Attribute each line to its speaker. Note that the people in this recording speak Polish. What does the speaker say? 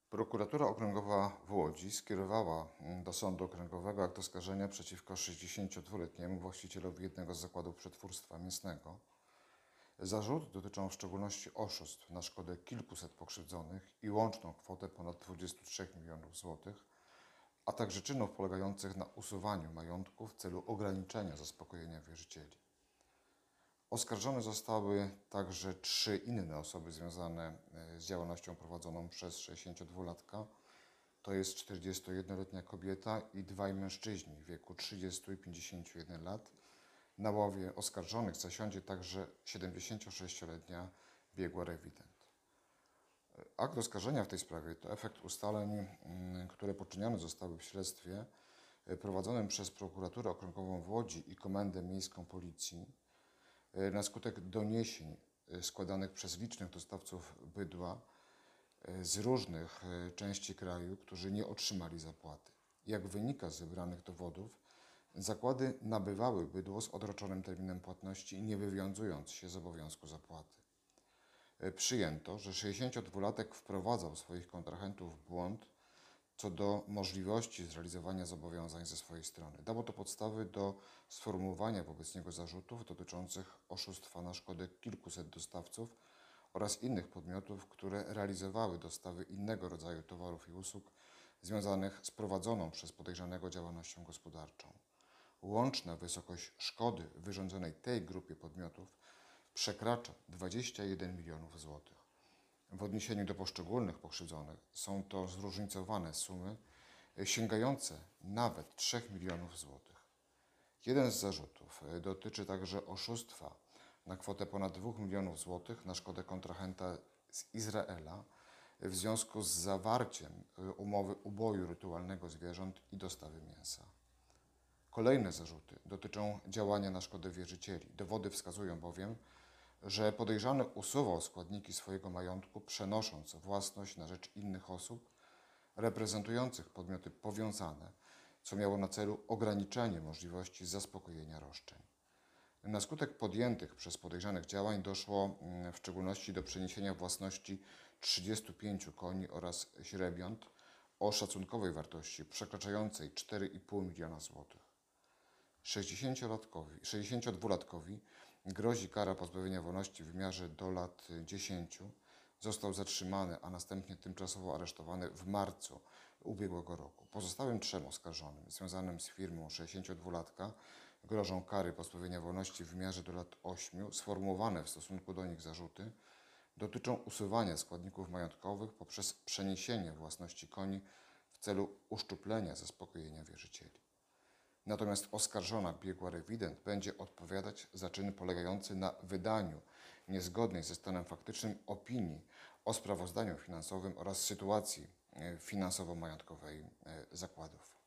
Speaker 1: Prokuratura Okręgowa w Łodzi skierowała do Sądu Okręgowego akt oskarżenia przeciwko 62-letniemu właścicielowi jednego z zakładów przetwórstwa mięsnego. Zarzuty dotyczą w szczególności oszustw na szkodę kilkuset pokrzywdzonych i łączną kwotę ponad 23 milionów złotych, a także czynów polegających na usuwaniu majątku w celu ograniczenia zaspokojenia wierzycieli. Oskarżone zostały także 3 inne osoby związane z działalnością prowadzoną przez 62-latka, to jest 41-letnia kobieta i 2 mężczyźni w wieku 30 i 51 lat. Na ławie oskarżonych zasiądzie także 76-letnia biegła rewident. Akt oskarżenia w tej sprawie to efekt ustaleń, które poczynione zostały w śledztwie prowadzonym przez Prokuraturę Okręgową w Łodzi i Komendę Miejską Policji na skutek doniesień składanych przez licznych dostawców bydła z różnych części kraju, którzy nie otrzymali zapłaty. Jak wynika z zebranych dowodów, zakłady nabywały bydło z odroczonym terminem płatności, nie wywiązując się z obowiązku zapłaty. Przyjęto, że 62-latek wprowadzał swoich kontrahentów w błąd co do możliwości zrealizowania zobowiązań ze swojej strony. Dało to podstawy do sformułowania wobec niego zarzutów dotyczących oszustwa na szkodę kilkuset dostawców oraz innych podmiotów, które realizowały dostawy innego rodzaju towarów i usług związanych z prowadzoną przez podejrzanego działalnością gospodarczą. Łączna wysokość szkody wyrządzonej tej grupie podmiotów przekracza 21 milionów złotych. W odniesieniu do poszczególnych pokrzywdzonych są to zróżnicowane sumy sięgające nawet 3 milionów złotych. Jeden z zarzutów dotyczy także oszustwa na kwotę ponad 2 milionów złotych na szkodę kontrahenta z Izraela w związku z zawarciem umowy uboju rytualnego zwierząt i dostawy mięsa. Kolejne zarzuty dotyczą działania na szkodę wierzycieli. Dowody wskazują bowiem, że podejrzany usuwał składniki swojego majątku, przenosząc własność na rzecz innych osób reprezentujących podmioty powiązane, co miało na celu ograniczenie możliwości zaspokojenia roszczeń. Na skutek podjętych przez podejrzanych działań doszło w szczególności do przeniesienia własności 35 koni oraz źrebiąt o szacunkowej wartości przekraczającej 4,5 miliona złotych. 62-latkowi grozi kara pozbawienia wolności w wymiarze do lat 10. Został zatrzymany, a następnie tymczasowo aresztowany w marcu ubiegłego roku. Pozostałym 3 oskarżonym związanym z firmą 62-latka grożą kary pozbawienia wolności w wymiarze do lat 8. Sformułowane w stosunku do nich zarzuty dotyczą usuwania składników majątkowych poprzez przeniesienie własności koni w celu uszczuplenia zaspokojenia wierzycieli. Natomiast oskarżona biegła rewident będzie odpowiadać za czyn polegający na wydaniu niezgodnej ze stanem faktycznym opinii o sprawozdaniu finansowym oraz sytuacji finansowo-majątkowej zakładów.